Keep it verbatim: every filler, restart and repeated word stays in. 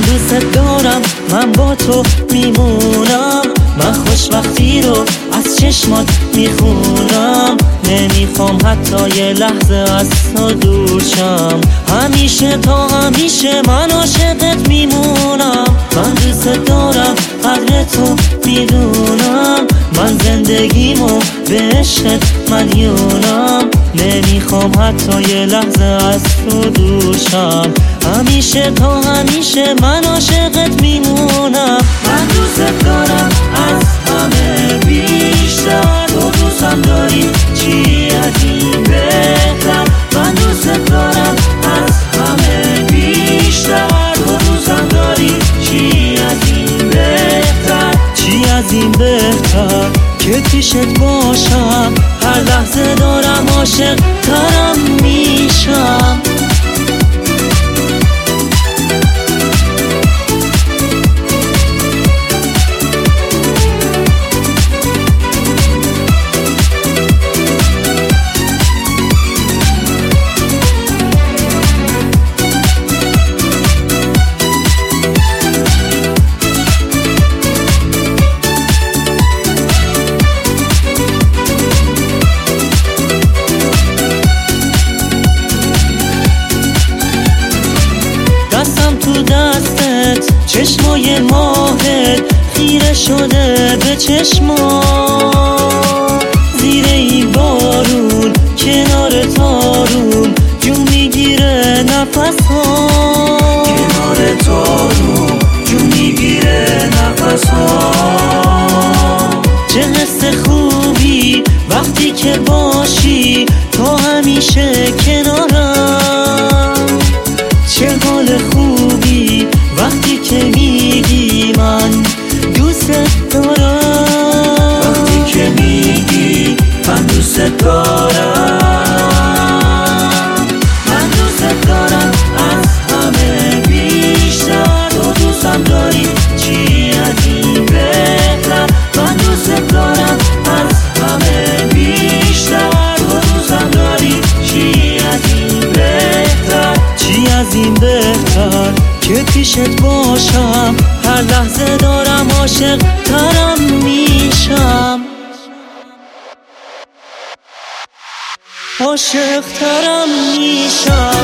دوست دارم، من با تو میمونم، من خوشبختی رو از چشمات میخونم، نمیخوام حتی یه لحظه از تو دور شم، همیشه تا همیشه من عاشقت میمونم. من دوست دارم، قدر تو میدونم، من زندگیمو به عشقت مدیونم، نمیخوام حتی یه لحظه از تو دور شم، همیشه تا همیشه من عاشقت میمونم. من دوست دارم از همه بیشتر، تو دوستم داری چی از این بهتر، من دوست دارم از همه بیشتر، تو دوستم داری چی از این بهتر، چی از این بهتر که پیشت باشم، هر لحظه دارم عاشق ترم میشم. تو دستت چشمای ماهت خیره شده به چشما، زیر این بارون کنار تارون جون میگیره نفس ها، کنار تارون جون میگیره نفس ها. چه حس خوبی وقتی که باشی تو همیشه کنارم، چه حال خوبی وقتی که میگی من دوست دارم، وقتی که میگی من دوست دارم. من دوست دارم از همه بیشتر، تو دوستم داری چی از این بهتر، من دوست دارم از همه بیشتر، تو دوستم داری چی از این بهتر، چی از این بهتر که پیشت باشم، هر لحظه دارم عاشق ترم میشم، عاشق ترم میشم.